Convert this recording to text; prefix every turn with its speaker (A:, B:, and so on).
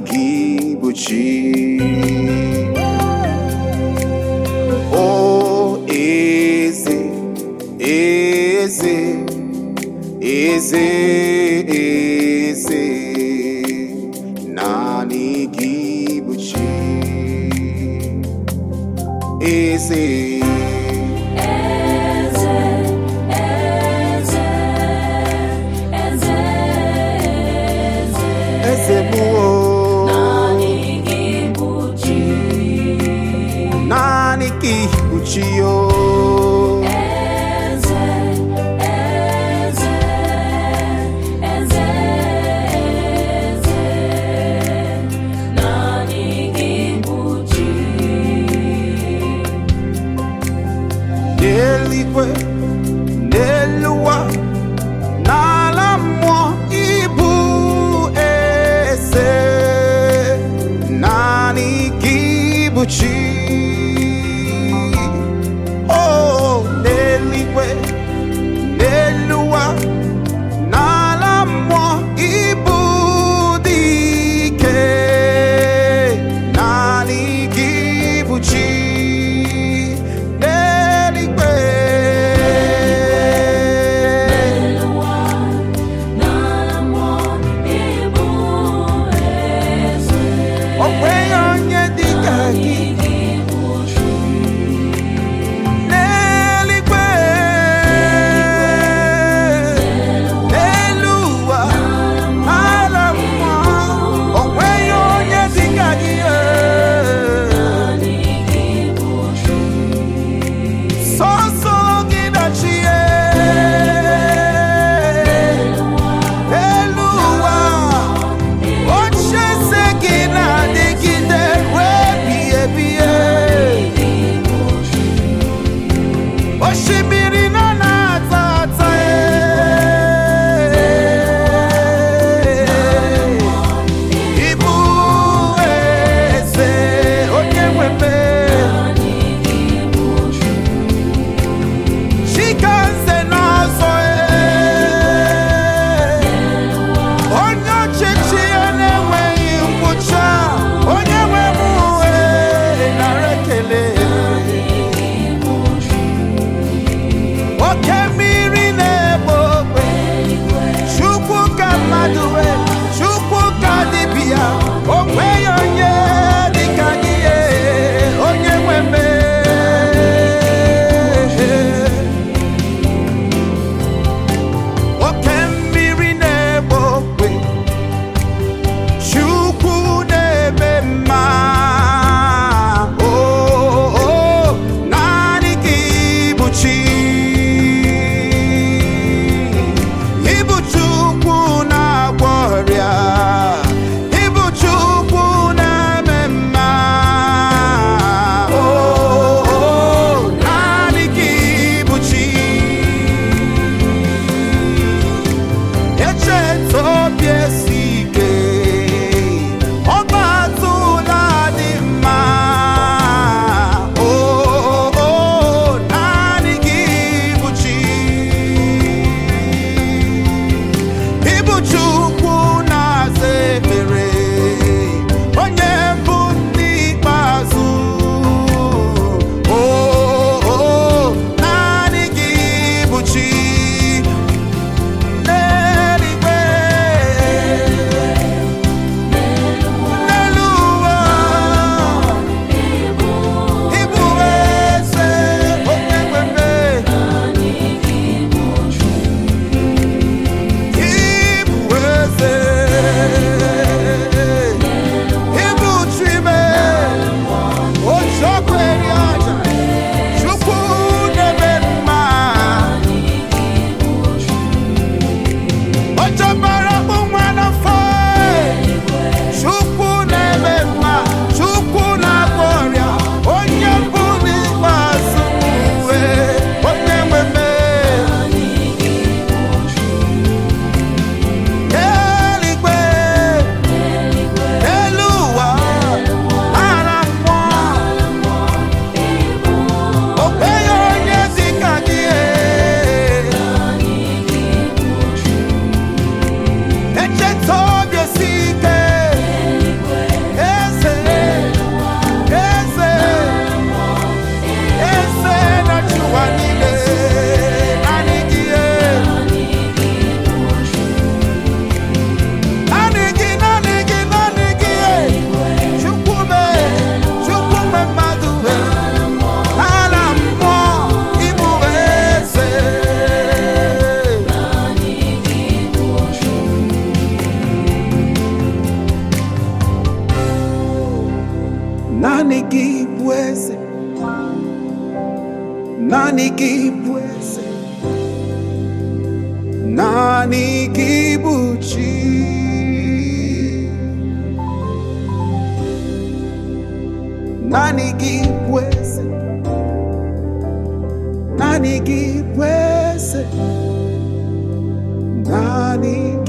A: gị bụ chi. O eze, eze, eze, eze, naanị gị bụ chi. Eze, eze bụ naanị gị bụ chi yo. N'eluigwe, n'elu ụwa, n'ala mmụọ, ịbụ eze, naanị gị bụ chi. Oh, n'eluigwe, n'elu ụwa, n'ala mmụọ, ịbụ dike, naanị gị bụ chi. Onye dị ka gị Nani gị bụ eze, nani gị bụ eze, nani gị bụ chi. Nani gị bụ eze, nani gị bụ eze, nani